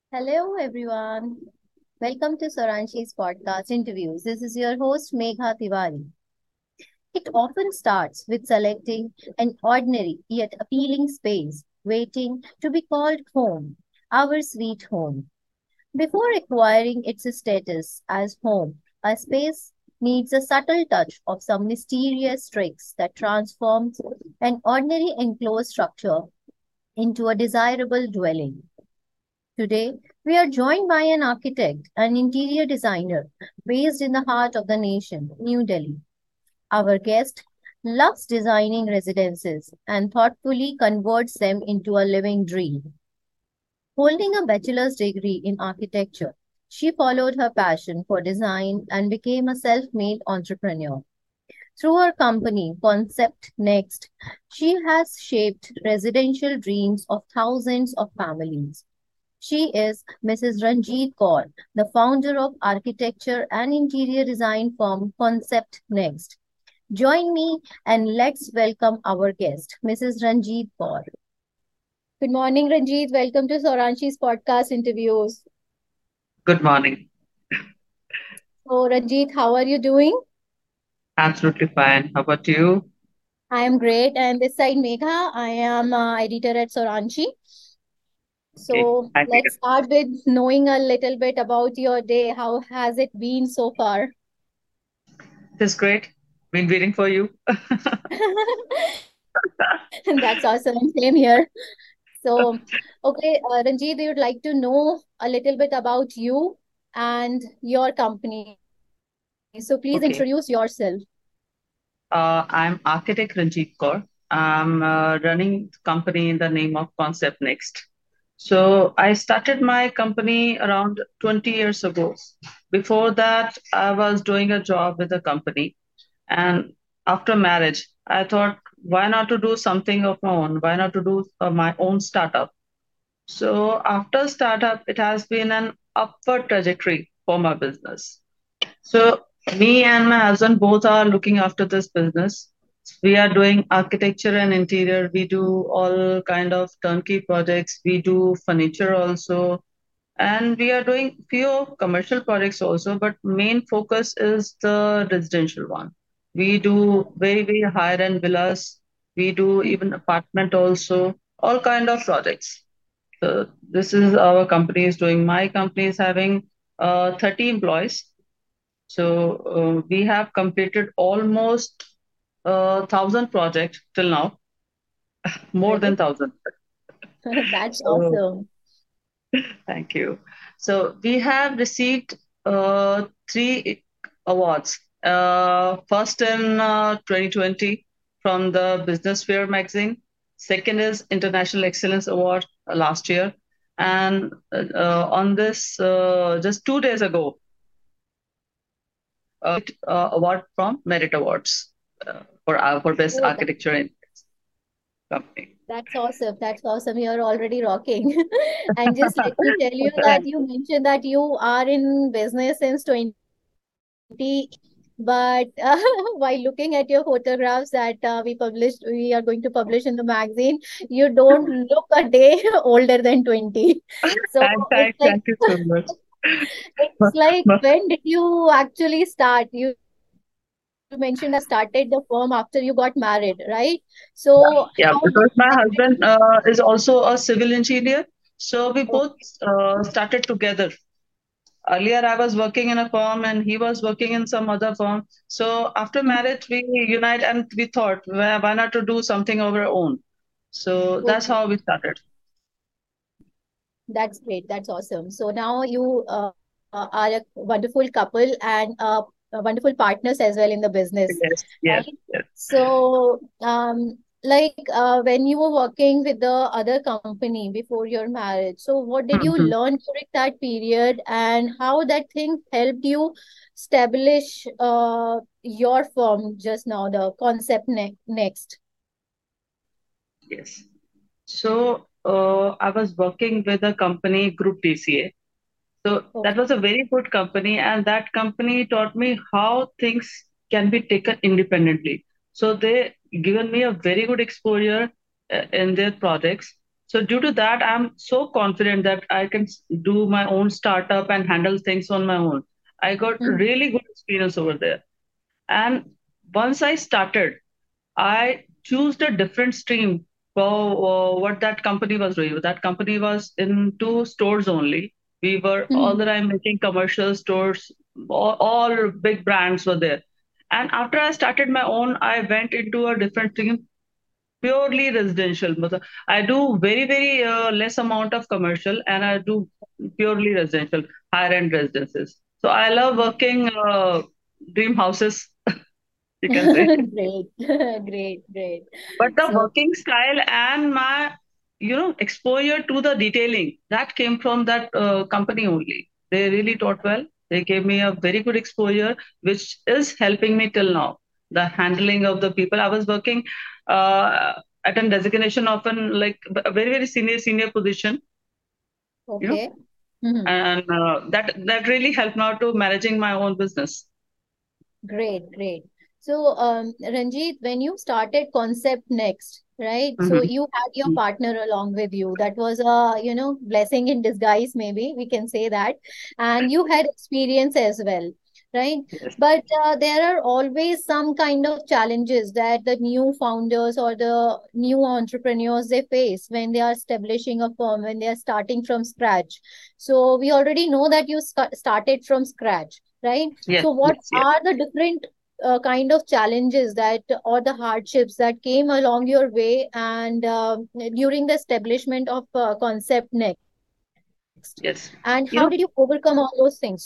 Hello, everyone. Welcome to Soranshi's podcast interviews. This is your host, Megha Tiwari. It often starts with selecting an ordinary yet appealing space, waiting to be called home, our sweet home. Before acquiring its status as home, a space needs a subtle touch of some mysterious tricks that transforms an ordinary enclosed structure into a desirable dwelling. Today, we are joined by an architect and interior designer based in the heart of the nation, New Delhi. Our guest loves designing residences and thoughtfully converts them into a living dream. Holding a bachelor's degree in architecture, she followed her passion for design and became a self made entrepreneur. Through her company, Concept Next, she has shaped residential dreams of thousands of families. She is Mrs. Ranjit Kaur, the founder of architecture and interior design firm Concept Next. Join me and let's welcome our guest, Mrs. Ranjit Kaur. Good morning, Ranjit. Welcome to Soranshi's podcast interviews. Good morning. So, Ranjit, how are you doing? Absolutely fine. How about you? I am great. And this side, Megha. I am editor at Soranshi. Okay. So, Hi, let's Megan. start with knowing a little bit about your day. How has it been so far? This is great. Been waiting for you. That's awesome. Same here. So, okay, Ranjit, we would like to know a little bit about you and your company. So, please introduce Okay. yourself. I'm architect Ranjit Kaur. I'm running the company in the name of Concept Next. So I started my company around 20 years ago. Before that, I was doing a job with a company. And after marriage, I thought, why not to do something of my own? Why not to do my own startup? So after startup, it has been an upward trajectory for my business. So me and my husband both are looking after this business. We are doing architecture and interior. We do all kind of turnkey projects. We do furniture also, and we are doing few commercial projects also. But main focus is the residential one. We do very higher end villas. We do even apartment also. All kind of projects. So this is our company is doing. My company is having 30 employees. So we have completed almost 1,000 projects till now, more than Great. 1,000. That's So awesome. thank you. So we have received three awards. First in 2020 from the Business Fair magazine. Second is International Excellence Award last year. And on this, just 2 days ago, award from Merit Awards for Best Oh, Architecture in Company. that's awesome. That's awesome. You're already rocking. And just let me tell you that Thank you mentioned that you are in business since 20, but while looking at your photographs that we are going to publish in the magazine, you don't look a day older than 20. So thank you so much. it's like, when did you actually start? You mentioned that you started the firm after you got married, right? So how Yeah, like because when my did you? husband is also a civil engineer. So we Oh, both started together. Earlier, I was working in a firm and he was working in some other firm. So after marriage, we unite and we thought, why not to do something of our own? So that's okay, how we started. that's great. That's awesome. So now you are a wonderful couple and wonderful partners as well in the business, Yes, yes, right? yes. So, like when you were working with the other company before your marriage, so what did you Mhm. learn during that period, and how that thing helped you establish your firm just now, the Concept Next? Yes. So I was working with a company, Group DCA. So that Okay. was a very good company, and that company taught me how things can be taken independently. So they given me a very good exposure in their projects. So due to that, I'm so confident that I can do my own startup and handle things on my own. I got Mhm. really good experience over there. And once I started, I chose a different stream for what that company was doing. That company was into stores only. We were all the Mhm. time making commercial stores, all big brands were there. And after I started my own, I went into a different stream, purely residential. I do very less amount of commercial and I do purely residential, higher end residences. So I love working dream houses, you can say. Great, great, great. But the So, working style and my, exposure to the detailing that came from that company only. They really taught well. They gave me a very good exposure, which is helping me till now. The handling of the people. I was working at a designation of an like a very senior position, you know, okay. Mhm. and that really helped me out to managing my own business. Great, great. So, Ranjit, when you started Concept Next, right? So Mhm. you had your partner along with you. That was a, blessing in disguise, maybe we can say that. And you had experience as well, right? Yes, But there are always some kind of challenges that the new founders or the new entrepreneurs they face when they are establishing a firm, when they are starting from scratch. So we already know that you started from scratch, right? yes, So, what yes, yes. are the different kind of challenges that or the hardships that came along your way and during the establishment of Concept Next? And how did you Yes. You overcome know, all those things?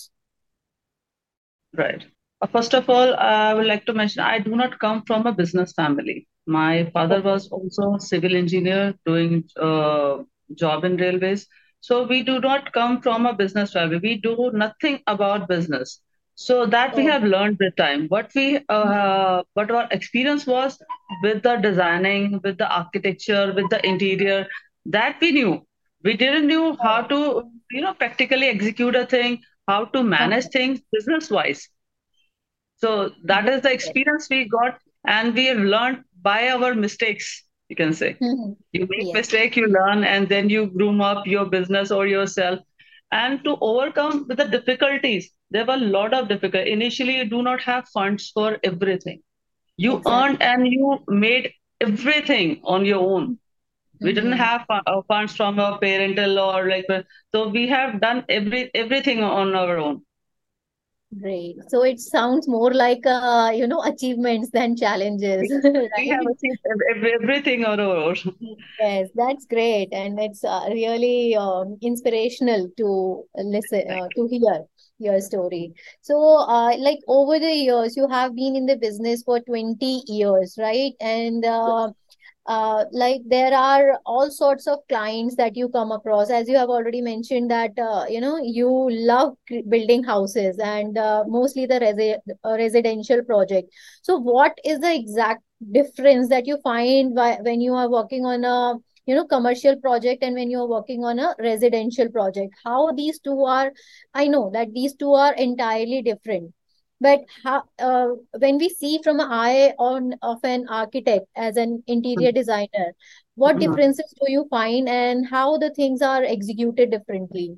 right. First of all, I would like to mention I do not come from a business family. My father Okay. was also a civil engineer doing job in railways. So we do not come from a business family. We do nothing about business. So that we Oh. have learned with time. What our experience was with the designing, with the architecture, with the interior, that we knew. We didn't knew how Oh. to, practically execute a thing, how to manage Uh-huh. things business wise. So that is the Great. experience we got, and we have learned by our mistakes, you can say. Mhm. You make Yes. mistake, you learn, and then you groom up your business or yourself. And to overcome with the difficulties, there were a lot of difficulty. Initially, you do not have funds for everything. You earned Exactly. and you made everything on your own. We didn't Mm-hmm. have funds from our parental or like, so we have done everything on our own. Great. So it sounds more like achievements than challenges, Yes, we have right? achieved everything on our own. Yes, that's great, and it's really inspirational to listen Thank to hear your story. So, like over the years, you have been in the business for 20 years, right? And you. like there are all sorts of clients that you come across, as you have already mentioned that you love building houses and mostly the residential project. So, what is the exact difference that you find when you are working on a commercial project and when you are working on a residential project? How these two are? I know that these two are entirely different, but how, when we see from an eye on of an architect as an interior designer, what Mhm. differences do you find and how the things are executed differently?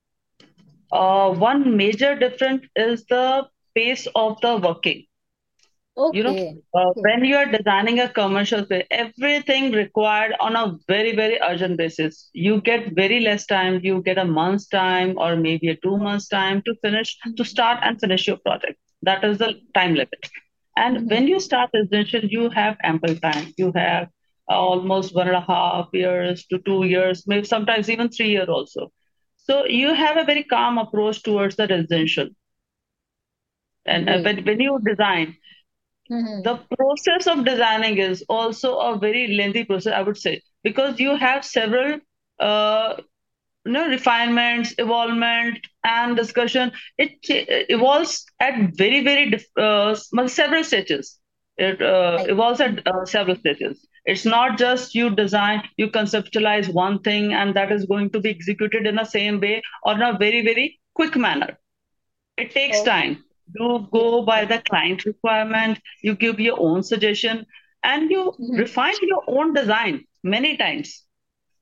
One major difference is the pace of the working. You know, Okay. Okay. when you are designing a commercial space, everything required on a very urgent basis. You get very less time. You get a month's time or maybe a 2 months time to finish, to Mhm. start and finish your project. That is the Okay. time limit. And when Mhm. you start residential, you have ample time. You have almost 1.5 years to 2 years, maybe sometimes even 3 years also. So you have a very calm approach towards the residential. And Great. when you design, Mhm. the process of designing is also a very lengthy process, I would say, because you have several uh, refinements, evolvement, and discussion. It evolves at several stages. It Right. evolves at several stages. It's not just you design, you conceptualize one thing, and that is going to be executed in the same way or in a very quick manner. It takes Okay. time. You Yes. go by Yes. the client requirement, you give your own suggestion, and you Mhm. refine your own design many times.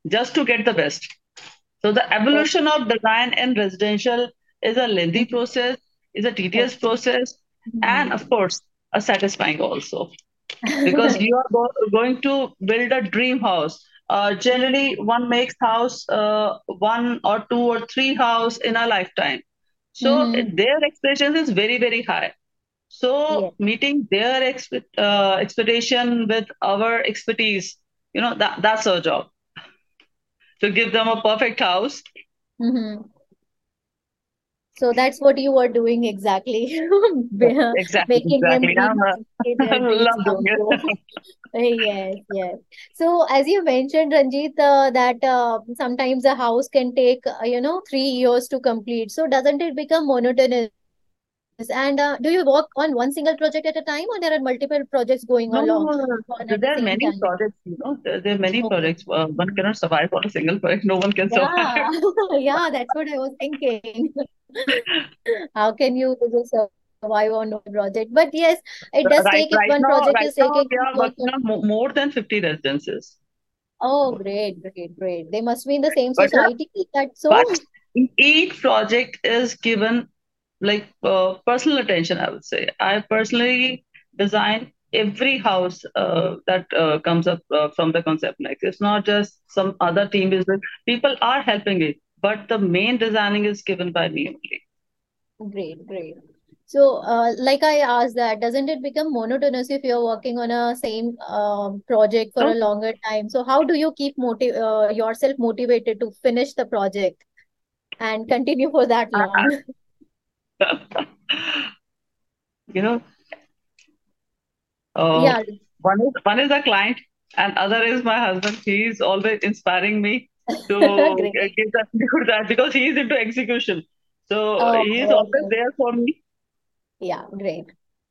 just to get the best. So the Oh, evolution of design in residential is a lengthy mhm. process, is a tedious Okay. process, and Mhm. of course, a satisfying also, because you are going to build a dream house. Generally, one makes house one or two or three house in a lifetime. So Mhm. their expectations is very, very high. Yeah. So meeting their expectation with our expertise, that's our job, to give them a perfect house. Mhm. So that's what you were doing exactly, Exactly, making them exactly. dream, see I their dreams love doing come true. it. Yes, yes. So as you mentioned, Ranjit, that sometimes a house can take, 3 years to complete. So doesn't it become monotonous? And do you work on one single project at a time, or there are multiple projects going No, along no, no, no. on at the There are same many time? projects, there are many Okay. projects. One cannot survive on a single project. No one can survive. Yeah, yeah, that's what I was thinking. How can you just survive on one project? But yes, it does take if Right, one project is right taking now, we your are working on more than 50 residences. Oh, great, great, great. They must be in the same But society. That's so. but each project is given like personal attention, I would say. I personally design every house that comes up from the concept. Like, it's not just some other team is with, people are helping it, but the main designing is given by me only. Great, great. So, like I asked that, doesn't it become monotonous if you're working on a same project for a No. longer time? So, how do you keep yourself motivated to finish the project and continue for that long? you know uh, Yeah, one is a client, and other is my husband. He's always inspiring me to great. give that do that, because he is into execution. So Oh, he is always okay. there for me. Yeah, great.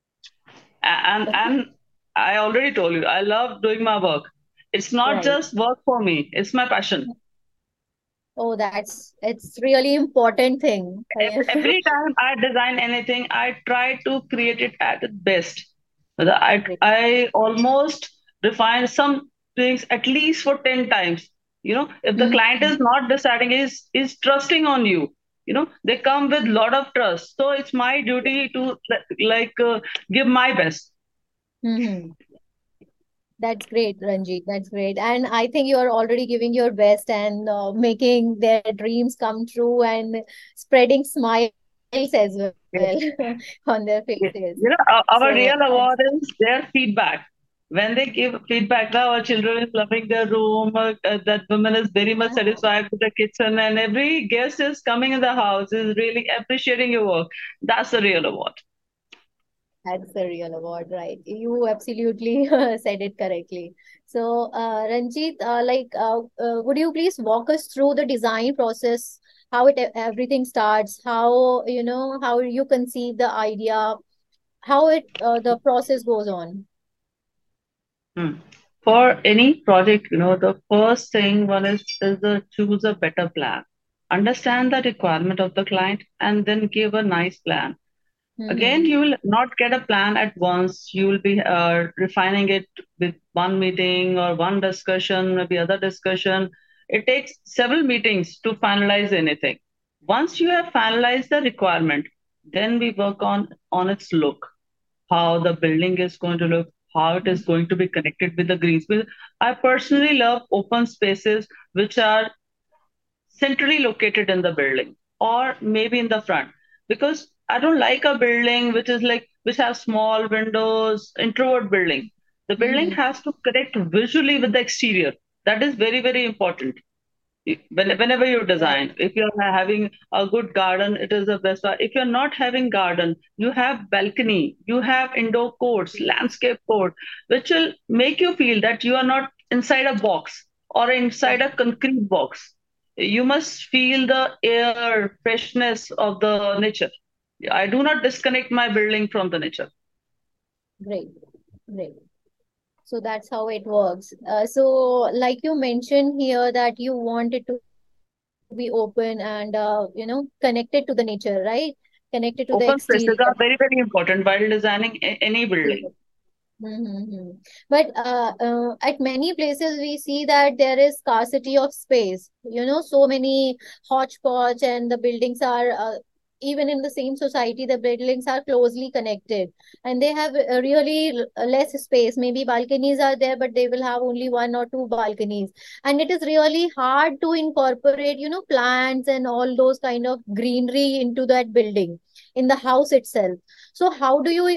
And I already told you, I love doing my work. It's not Right. just work for me, it's my passion. Oh, it's really important thing. Every time I design anything, I try to create it at its best. Great. I almost refine some things at least for 10 times. If the client Mhm. is not deciding, is trusting on you. They come with lot of trust. So it's my duty to like give my best. Mhm. That's great, Ranjit. That's great. And I think you are already giving your best and making their dreams come true and spreading smiles as well on their faces. So Our real that's award is their feedback. When they give feedback, now our children is loving their room, that woman is very much ah, satisfied with the kitchen, and every guest is coming in the house is really appreciating your work. That's the real award. that's the real award, right? You absolutely said it correctly. So, Ranjit, would you please walk us through the design process, how everything starts, how how you conceive the idea, how the process goes on. Hmm. For any project, the first thing one is to choose a better plan. Understand the requirement of the client and then give a nice plan. Again, Mm-hmm. you will not get a plan at once. You will be refining it with one meeting or one discussion, maybe other discussion. It takes several meetings to finalize anything. Once you have finalized the requirement, then we work on its look, how the building is going to look, how it is going to be connected with the green space. I personally love open spaces which are centrally located in the building or maybe in the front, because I don't like a building which has small windows, introvert building. The building Mm-hmm. has to connect visually with the exterior. That is very, very important. Whenever you Right. design, if you're having a good garden, it is the best part. If you're not having garden, you have balcony, you have indoor courts, landscape court, which will make you feel that you are not inside a box or inside a concrete box. You must feel the air freshness of the nature. I do not disconnect my building from the nature. Great, great. So that's how it works. So, like you mentioned here, that you want it to be open and connected to the nature, right? Connected to the Open exterior. spaces are very, very important while designing any Yes. building. Mm-hmm. But at many places we see that there is scarcity of space. So many hodgepodge, and the buildings are even in the same society. The buildings are closely connected, and they have really less space. Maybe balconies are there, but they will have only one or two balconies, and it is really hard to incorporate, plants and all those kind of greenery into that building in the house itself. So how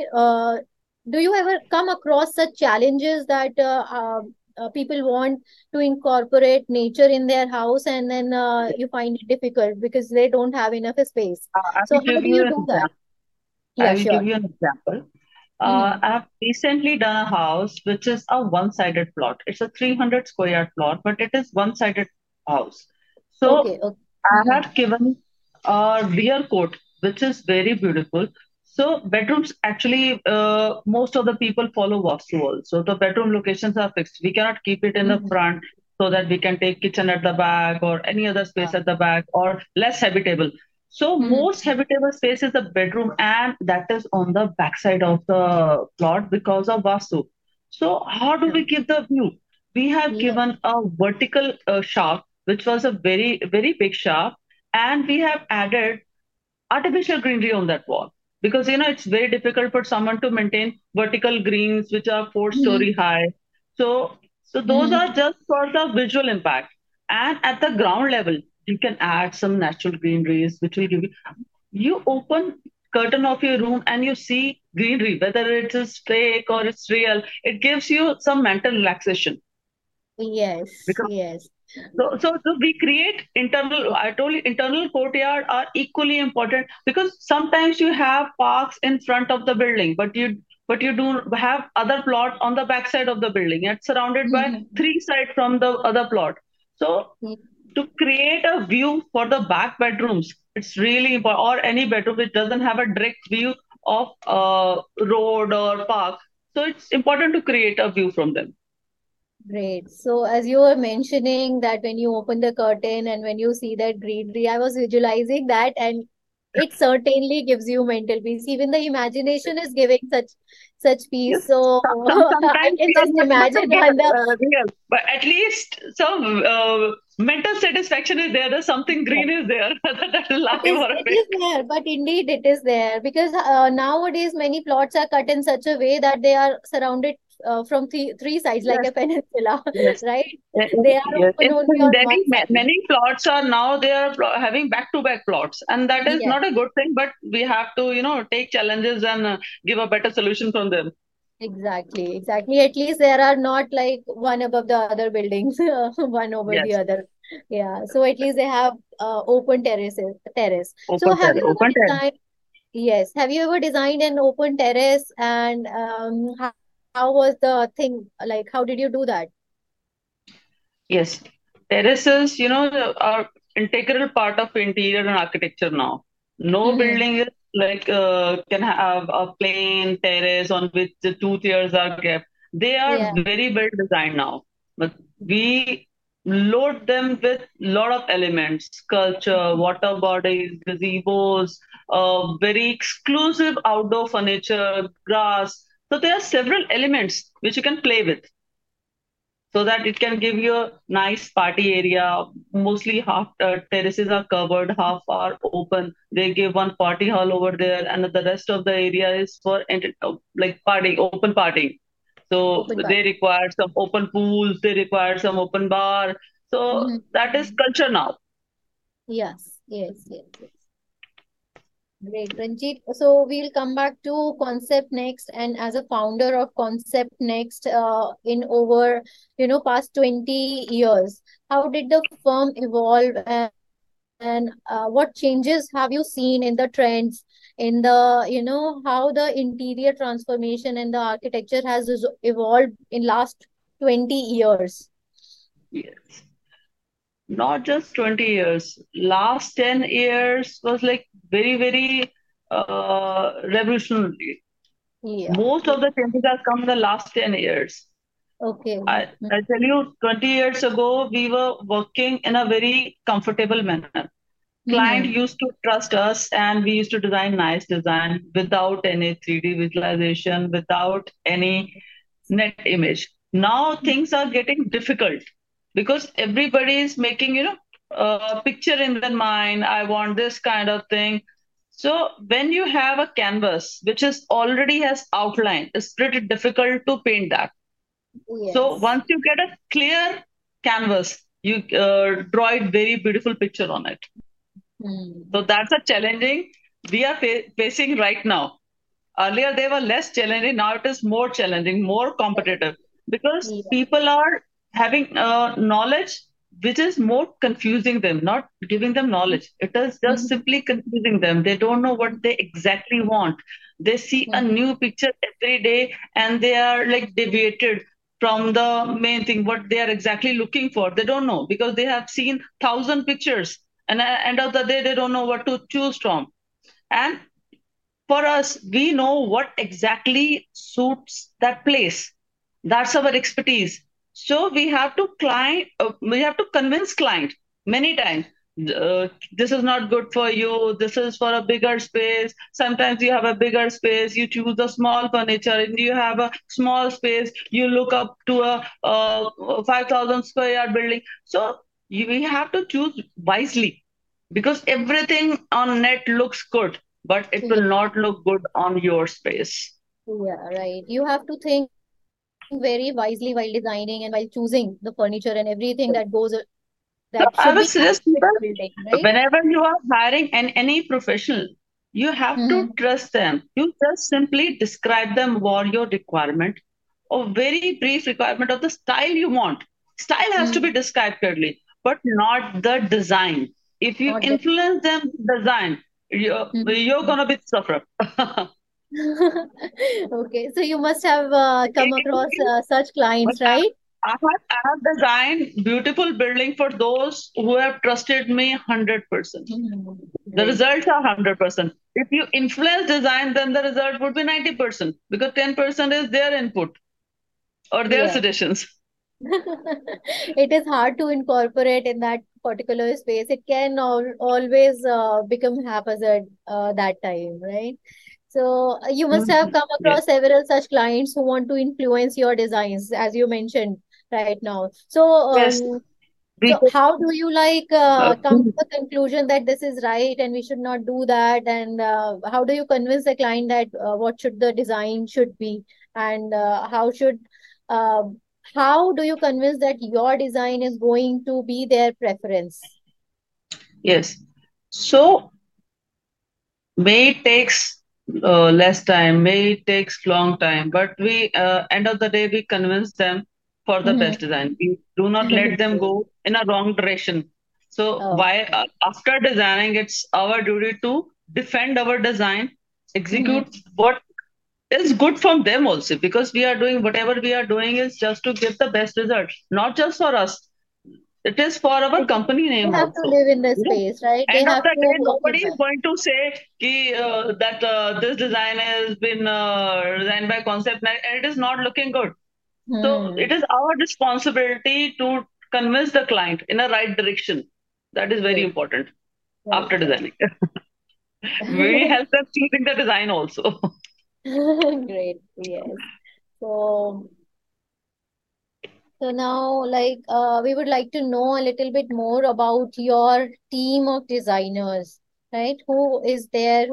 do you ever come across such challenges that people want to incorporate nature in their house, and then you find it difficult because they don't have enough space? I So will how give do you you an do that? example. I Yeah, will give sure. you an example. Mm-hmm. I have recently done a house which is a one-sided plot. It's a 300 square yard plot, but it is one-sided house. Okay, So okay. I Mm-hmm. have given a rear court, which is very beautiful. So bedrooms actually, most of the people follow Vastu also. The bedroom locations are fixed. We cannot keep it in the Mm-hmm. front so that we can take kitchen at the back or any other Yeah. space at the back or less habitable. So most Mm-hmm. habitable space is the bedroom, and that is on the backside of the plot because of Vastu. So how do Yeah. we give the view? We have Yeah. given a vertical shaft, which was a very, very big shaft, and we have added artificial greenery on that wall because it's very difficult for someone to maintain vertical greens which are Mm-hmm. four-story high. So those are Mm-hmm. just for the visual impact. And at the ground level, you can add some natural greeneries which will give you open curtain of your room and you see greenery, whether it is fake or it's real. It gives you some mental relaxation Yes, because yes. so we create internal. I told you, internal courtyard are equally important because sometimes you have parks in front of the building, but you do have other plot on the back side of the building. It's surrounded by Mm-hmm. three sides from the other plot. So to create a view for the back bedrooms, it's really important. Or any bedroom which doesn't have a direct view of road or park. So it's important to create a view from them. Great. So, as you were mentioning that when you open the curtain and when you see that greenery, I was visualizing that, and it certainly gives you mental peace. Even the imagination is giving such peace. Yes, So I sometimes can we are just not able to imagine get on the real, but at least some mental satisfaction is there. That something green is there, whether that is live or a it is fake. there, but indeed it is there because nowadays many plots are cut in such a way that they are surrounded from three sides like Yes, a peninsula, yes, right? They are yes. open only In on one Delhi, side. many plots are now they are having back-to-back plots, and that is Yes. not a good thing. But we have to, take challenges and give a better solution from them. Exactly, exactly. At least there are not like one above the other buildings, one over the Yes, other. Yeah. So at least they have open terrace. So open have terrace, you open ever terrace. designed? Yes. Have you ever designed an open terrace? And how was the thing? Like, how did you do that? Yes, terraces, are integral part of interior and architecture now. No Mm-hmm. building is like can have a plain terrace on which the two tiers are kept. They are Yeah. very well designed now, but we load them with lot of elements: sculpture, water bodies, gazebos, very exclusive outdoor furniture, grass. So there are several elements which you can play with so that it can give you a nice party area. Mostly half terraces are covered, half are open. They give one party hall over there, and the rest of the area is for like party, open party. So Open bar. they require some open pools, they require some open bar. So that is Mm-hmm. culture now. Yes. Yes. Yes. Yes. Great, Ranjit. So we'll come back to Concept Next, and as a founder of Concept Next, in over past 20 years, how did the firm evolve, and what changes have you seen in the trends, in the how the interior transformation and the architecture has evolved in last 20 years? Yes. Not just 20 years. Last 10 years was like very, very revolutionary. Yeah. Most of the changes have come in the last 10 years. Okay. I tell you, 20 years ago, we were working in a very comfortable manner. Client Mm-hmm. used to trust us, and we used to design nice design without any 3D visualization, without any. net image. Now things are getting difficult because everybody is making, a picture in their mind. I want this kind of thing. So when you have a canvas which is already has outline, it's pretty difficult to paint that. So Yes. once you get a clear canvas, you draw a very beautiful picture on it. Hmm. So that's a challenging we are facing right now. Earlier, they were less challenging. Now it is more challenging, more competitive because Yeah. people are having knowledge which is more confusing them, not giving them knowledge. It is just Mhm. simply confusing them. They don't know what they exactly want. They see a Mhm. new picture every day and they are like deviated from the main thing, what they are exactly looking for. They don't know because they have seen thousand pictures and at the end of the day, they don't know what to choose from. And for us, we know what exactly suits that place. That's our expertise. So we have to convince client many times. This is not good for you. This is for a bigger space. Sometimes you have a bigger space. You choose a small furniture, and you have a small space. You look up to a 5,000 square yard building. So we have to choose wisely because everything on net looks good, but it will Yeah. not look good on your space. Yeah, right. You have to think very wisely while designing and while choosing the furniture and everything that goes that So should be I would added suggest to the people, building, right? whenever you are hiring any professional, you have to Mm-hmm. trust them. You just simply describe them what your requirement or very brief requirement of the style you want. Style has to be Mm-hmm. described clearly, but not the design. If you Not the. influence them design, you're Mhm. gonna be suffer. Okay, so you must have come across such But clients, right? I have designed beautiful building for those who have trusted me 100%. Mhm. The Great. results are 100%. If you influence design, then the result would be 90% because 10% is their input or their Yeah. suggestions. It is hard to incorporate in that particular space. It can always become haphazard that time, right? So you must have Mhm. come Yes. across several such clients who want to influence your designs, as you mentioned right now. So, Yes. We so how do you like come to could, the conclusion that this is right and we should not do that? And how do you convince the client that what should the design should be, and uh, how do you convince that your design is going to be their preference? yes. So may it takes less time, may it takes long time, but we end of the day we convince them for the best Mhm. design. We do not let them go in a wrong direction. So why Okay. after designing, it's our duty to defend our design, Mhm. execute what is good from them also, because we are doing whatever we are doing is just to give the best result, not just for us. It is for our They company name have to also. live in the You know, space, right? They end of have the to day, nobody occupy. is going to say that this design has been designed by Concept Net and it is not looking good. So it Hmm. is our responsibility to convince the client in a right direction. That is very Right, important right, after designing. We right. help them choosing the design also. Great, yes. So, so now, like, we would like to know a little bit more about your team of designers, right? Who is there?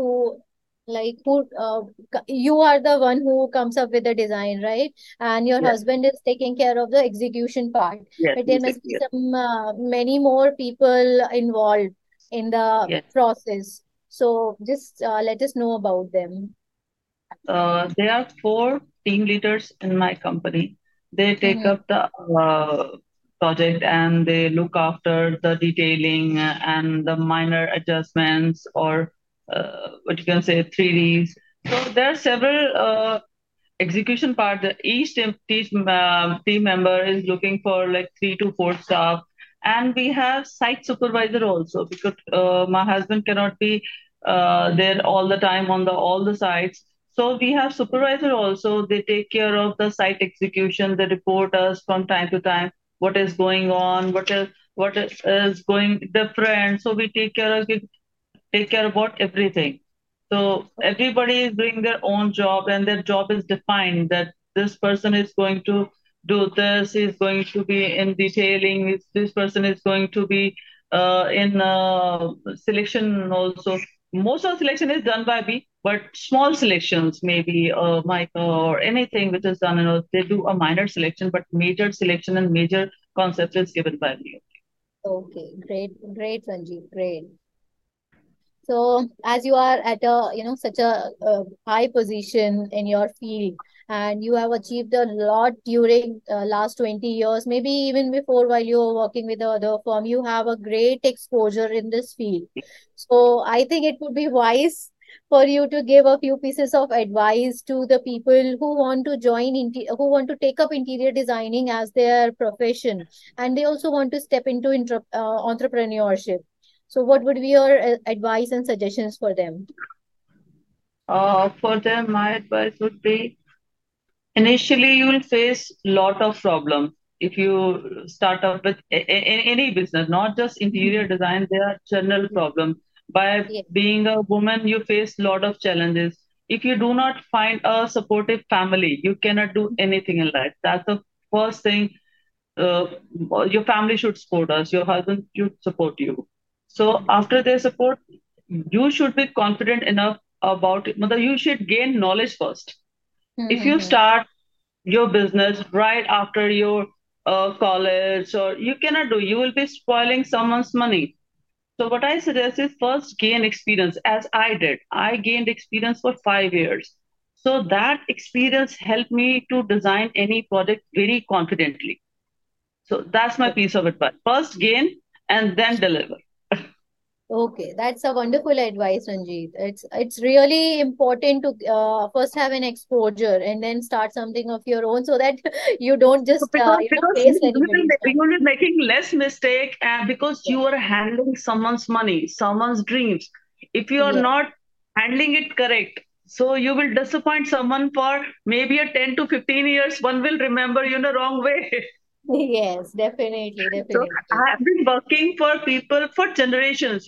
You are the one who comes up with the design, right? And your Yes, husband is taking care of the execution part. yes, But there music, must be yes, some many more people involved in the yes. process. So just let us know about them. There are four team leaders in my company. They take Mm-hmm. up the project and they look after the detailing and the minor adjustments or what you can say 3Ds. So there are several execution part. Each team member is looking for like 3 to 4 staff, and we have site supervisor also because my husband cannot be there all the time on the all the sites. So we have supervisor also. They take care of the site execution. They report us from time to time what is going on, what is going different. So we take care about everything. So everybody is doing their own job, and their job is defined that this person is going to do this, is going to be in detailing, this person is going to be in selection also. Most of selection is done by me, but small selections, maybe mica or anything which is done, they do a minor selection, but major selection and major concept is given by me. Okay, great, Ranjit, great. So as you are at a, such a, high position in your field, and you have achieved a lot during last 20 years, maybe even before while you were working with the other firm, you have a great exposure in this field. So I think it would be wise for you to give a few pieces of advice to the people who want to who want to take up interior designing as their profession, and they also want to step into entrepreneurship. So, what would be your advice and suggestions for them? For them, my advice would be initially you will face lot of problems if you start up with any business, not just interior Mhm. design. There are general problems. By Yeah. being a woman, you face lot of challenges. If you do not find a supportive family, you cannot do anything in life. That's the first thing. uh, your family should support us, your husband should support you. So after their support, you should be confident enough about it. Mother, you should gain knowledge first. If you Mm-hmm. start your business right after your college, or you cannot do, you will be spoiling someone's money. So what I suggest is first gain experience, as I did. I gained experience for 5 years. So that experience helped me to design any project very confidently. So that's my piece of advice. First gain and then deliver. Okay, that's a wonderful advice, Ranjit. It's really important to first have an exposure and then start something of your own, so that you don't So just because face anybody's you money. will be making less mistake, and because Yeah. you are handling someone's money, someone's dreams. If you are Yeah. not handling it correct, so you will disappoint someone for maybe a 10 to 15 years. One will remember you in the wrong way. Yes, definitely, So definitely. I have been working for people for generations.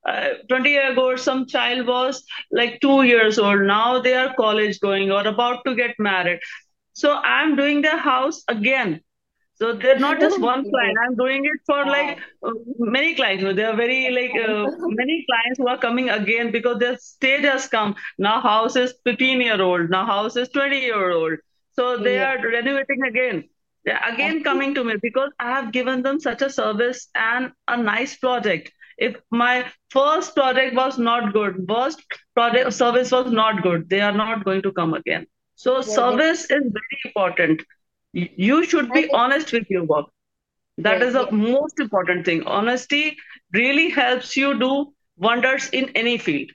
20 years ago, some child was like 2 years old. Now they are college going or about to get married. So I'm doing their house again. So they're not just one client. Yes. I'm doing it for like Wow. many clients. There are very like many clients who are coming again because their stage has come. Now house is 15-year old. Now house is 20-year old. So they Yeah. are renovating again. They're again coming to me because I have given them such a service and a nice project. If my first project was not good, first project service was not good, they are not going to come again. So Yeah, service is very important. You should and be it's honest with your work. That yes, is the yes. most important thing. Honesty really helps you do wonders in any field.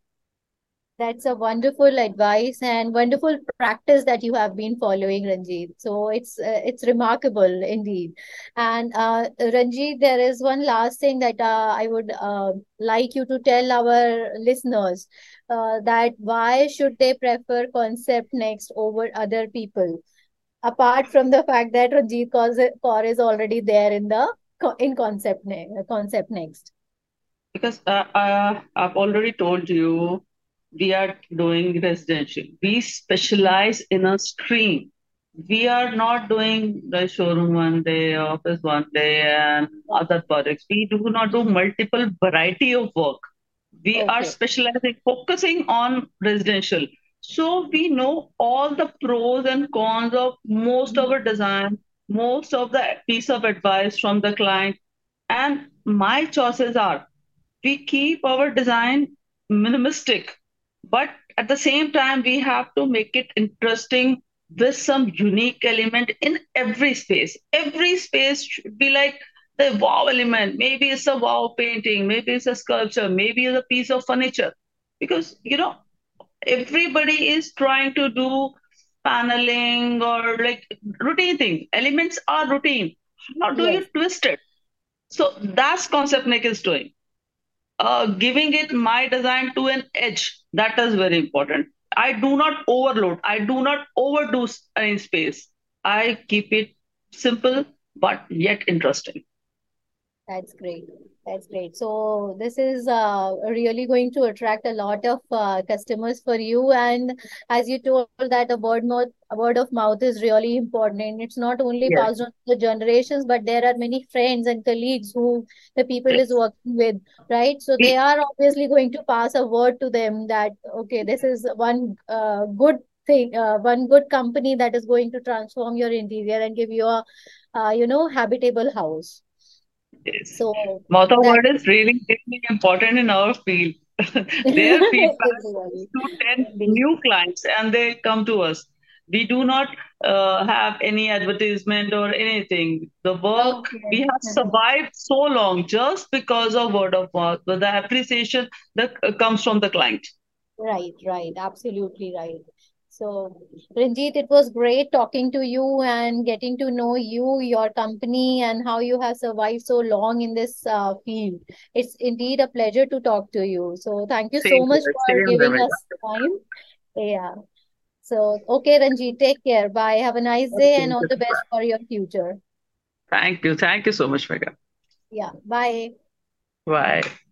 That's a wonderful advice and wonderful practice that you have been following, Ranjit. So it's remarkable indeed. And Ranjit, there is one last thing that I would like you to tell our listeners, that why should they prefer Concept Next over other people, apart from the fact that Ranjit Kaur is already there in the Concept Next. Because I've already told you, we are doing residential. We specialize in a stream. We are not doing the showroom one day, office one day, and other projects. We do not do multiple variety of work. We are Okay. specializing, focusing on residential. So we know all the pros and cons of most of our design, most of the piece of advice from the client. And my choices are we keep our design minimalistic, but at the same time, we have to make it interesting with some unique element in every space. Every space should be like the wow element. Maybe it's a wow painting, maybe it's a sculpture, maybe it's a piece of furniture. Because, everybody is trying to do paneling or like routine thing. Elements are routine. How do you Yes. twist it? So that's concept Nick is doing, giving it my design to an edge. That is very important. I do not overload. I do not overdo any space. I keep it simple but yet interesting. That's great. That's great. So this is really going to attract a lot of customers for you. And as you told that a word of mouth is really important. It's not only Yes, passed on to the generations, but there are many friends and colleagues who the people is yes. working with, right? So they We, are obviously going to pass a word to them that, okay, this is one good thing, one good company that is going to transform your interior and give you a, habitable house. yes. So Mouth of that word is really, really important in our field. Their it feedback is really to 10 indeed. new clients and they come to us. We do not have any advertisement or anything. The work we Okay. have survived so long just because of word of mouth, but the appreciation that comes from the client. Right, right. Absolutely right. So, Ranjit, it was great talking to you and getting to know you, your company, and how you have survived so long in this field. It's indeed a pleasure to talk to you. So, thank you so Same much here, for same giving here. us time. Yeah. So, okay, Ranjit, take care. Bye. Have a nice day and all the Okay. best for your future. Thank you. Thank you so much, Megha. Yeah. Bye. Bye.